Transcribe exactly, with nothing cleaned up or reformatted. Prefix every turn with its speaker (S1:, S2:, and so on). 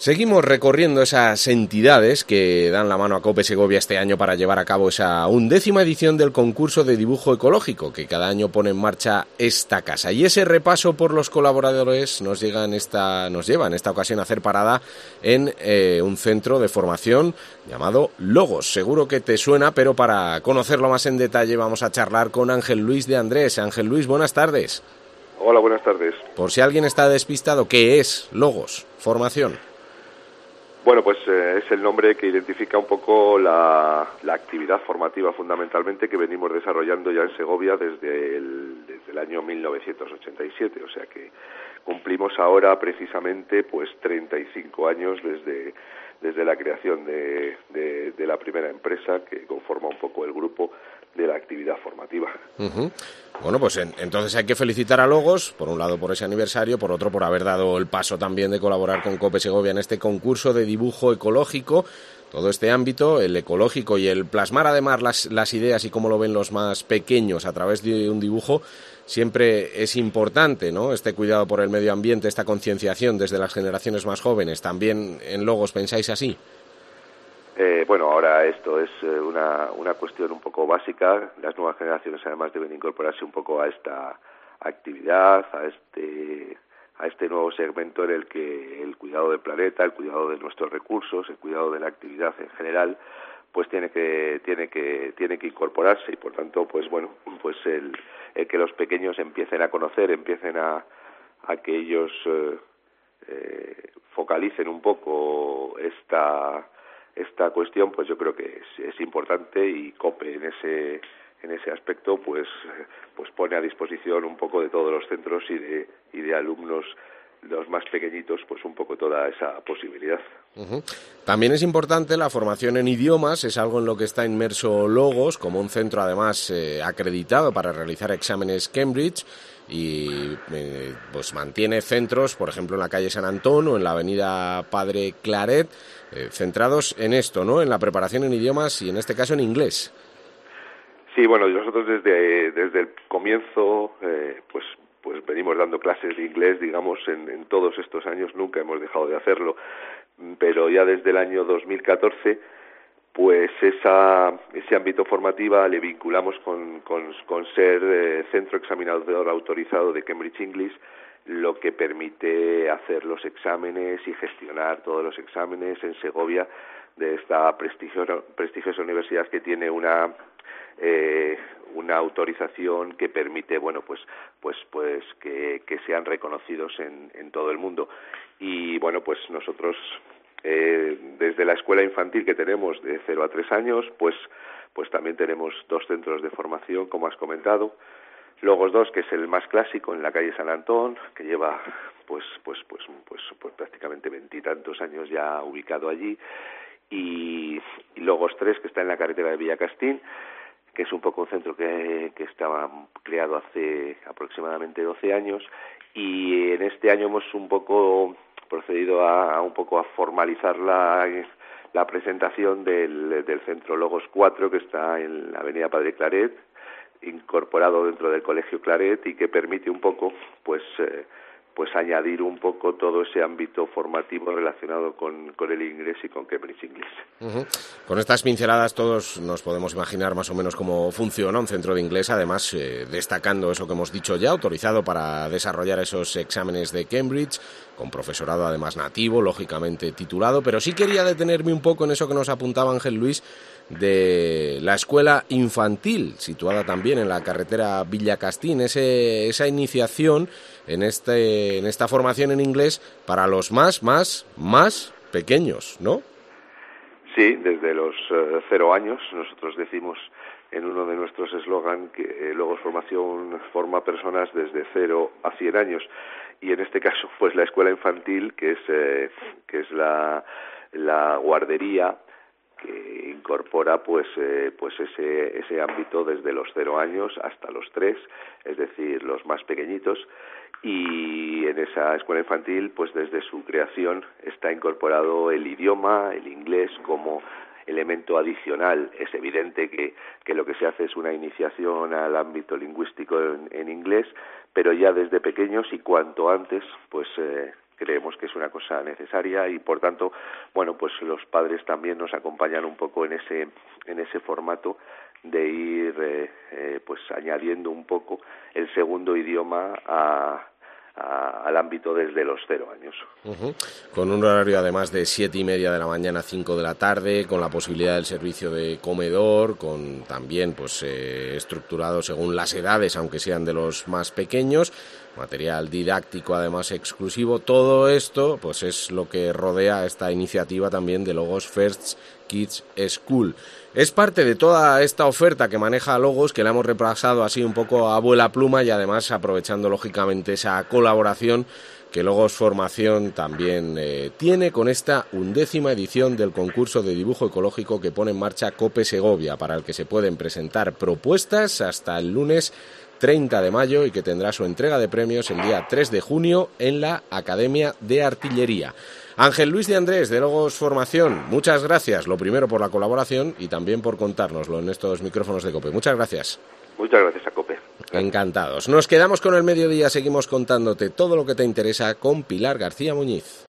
S1: Seguimos recorriendo esas entidades que dan la mano a COPE Segovia este año para llevar a cabo esa undécima edición del concurso de dibujo ecológico que cada año pone en marcha esta casa. Y ese repaso por los colaboradores nos, llega en esta, nos lleva en esta ocasión a hacer parada en eh, un centro de formación llamado Logos. Seguro que te suena, pero para conocerlo más en detalle vamos a charlar con Ángel Luis de Andrés. Ángel Luis, buenas tardes.
S2: Hola, buenas tardes.
S1: Por si alguien está despistado, ¿qué es Logos? Formación.
S2: Bueno, pues eh, es el nombre que identifica un poco la, la actividad formativa fundamentalmente que venimos desarrollando ya en Segovia desde el, desde el año mil novecientos ochenta y siete, o sea que cumplimos ahora precisamente pues treinta y cinco años desde, desde la creación de, de, de la primera empresa que conforma un poco el grupo de la actividad formativa.
S1: Uh-huh. Bueno, pues en, entonces hay que felicitar a Logos, por un lado por ese aniversario, por otro por haber dado el paso también de colaborar con COPE Segovia en este concurso de dibujo ecológico. Todo este ámbito, el ecológico y el plasmar además las, las ideas y cómo lo ven los más pequeños a través de un dibujo, siempre es importante, ¿no? Este cuidado por el medio ambiente, esta concienciación desde las generaciones más jóvenes. ¿También en Logos pensáis así?
S2: Eh, bueno, ahora esto es eh, una, una cuestión un poco básica. Las nuevas generaciones además deben incorporarse un poco a esta actividad, a este a este nuevo segmento en el que el cuidado del planeta, el cuidado de nuestros recursos, el cuidado de la actividad en general, pues tiene que tiene que tiene que incorporarse y por tanto, pues bueno, pues el, el que los pequeños empiecen a conocer, empiecen a a que ellos eh, eh, focalicen un poco esta esta cuestión, pues yo creo que es, es importante y COPE en ese en ese aspecto pues pues pone a disposición un poco de todos los centros y de y de alumnos los más pequeñitos pues un poco toda esa posibilidad.
S1: Uh-huh. También es importante la formación en idiomas, es algo en lo que está inmerso Logos como un centro además eh, acreditado para realizar exámenes Cambridge y eh, pues mantiene centros, por ejemplo en la calle San Antón o en la avenida Padre Claret, eh, centrados en esto, ¿no? En la preparación en idiomas y en este caso en inglés.
S2: Sí, bueno, nosotros desde desde el comienzo eh, pues pues venimos dando clases de inglés, digamos, en, en todos estos años, nunca hemos dejado de hacerlo, pero ya desde el año dos mil catorce pues esa, ese ámbito formativo le vinculamos con, con, con ser eh, centro examinador autorizado de Cambridge English, lo que permite hacer los exámenes y gestionar todos los exámenes en Segovia de esta prestigiosa, prestigiosa universidad que tiene una eh, una autorización que permite, bueno, pues pues pues que, que sean reconocidos en, en todo el mundo. Y bueno, pues nosotros Eh, desde la escuela infantil que tenemos de cero a tres años, pues pues también tenemos dos centros de formación, como has comentado. Logos dos, que es el más clásico, en la calle San Antón, que lleva pues pues pues pues, pues prácticamente veintitantos años ya ubicado allí. Y, y Logos tres, que está en la carretera de Villacastín, que es un poco un centro que, que estaba creado hace aproximadamente doce años. Y en este año hemos un poco procedido a, a un poco a formalizar la, la presentación del, del centro Logos cuatro, que está en la avenida Padre Claret, incorporado dentro del Colegio Claret y que permite un poco pues eh, pues añadir un poco todo ese ámbito formativo relacionado con, con el inglés y con Cambridge English.
S1: Uh-huh. Con estas pinceladas todos nos podemos imaginar más o menos cómo funciona un centro de inglés, además eh, destacando eso que hemos dicho ya, autorizado para desarrollar esos exámenes de Cambridge, con profesorado además nativo, lógicamente titulado, pero sí quería detenerme un poco en eso que nos apuntaba Ángel Luis, de la escuela infantil, situada también en la carretera Villacastín, ese, esa iniciación en este en esta formación en inglés para los más, más, más pequeños, ¿no?
S2: Sí, desde los uh, cero años, nosotros decimos en uno de nuestros eslogan que eh, Logos Formación forma personas desde cero a cien años, y en este caso pues la escuela infantil, que es eh, que es la, la guardería que incorpora pues eh, pues ese ese ámbito desde los cero años hasta los tres, es decir, los más pequeñitos. Y en esa escuela infantil, pues desde su creación está incorporado el idioma, el inglés, como elemento adicional. Es evidente que, que lo que se hace es una iniciación al ámbito lingüístico en, en inglés, pero ya desde pequeños y cuanto antes, pues eh, creemos que es una cosa necesaria y por tanto, bueno, pues los padres también nos acompañan un poco en ese en ese formato de ir eh, eh, pues añadiendo un poco el segundo idioma a A, al ámbito desde los cero años.
S1: Uh-huh. Con un horario además de siete y media de la mañana a cinco de la tarde, con la posibilidad del servicio de comedor, con también pues eh, estructurado según las edades, aunque sean de los más pequeños, material didáctico además exclusivo. Todo esto pues es lo que rodea esta iniciativa también de Logos First Kids School. Es parte de toda esta oferta que maneja Logos, que la hemos repasado así un poco a vuela pluma y además aprovechando lógicamente esa colaboración que Logos Formación también eh, tiene con esta undécima edición del concurso de dibujo ecológico que pone en marcha COPE Segovia, para el que se pueden presentar propuestas hasta el lunes treinta de mayo y que tendrá su entrega de premios el día tres de junio en la Academia de Artillería. Ángel Luis de Andrés, de Logos Formación, muchas gracias, lo primero por la colaboración y también por contárnoslo en estos micrófonos de COPE. Muchas gracias.
S2: Muchas gracias a COPE.
S1: Encantados. Nos quedamos con el mediodía, seguimos contándote todo lo que te interesa con Pilar García Muñiz.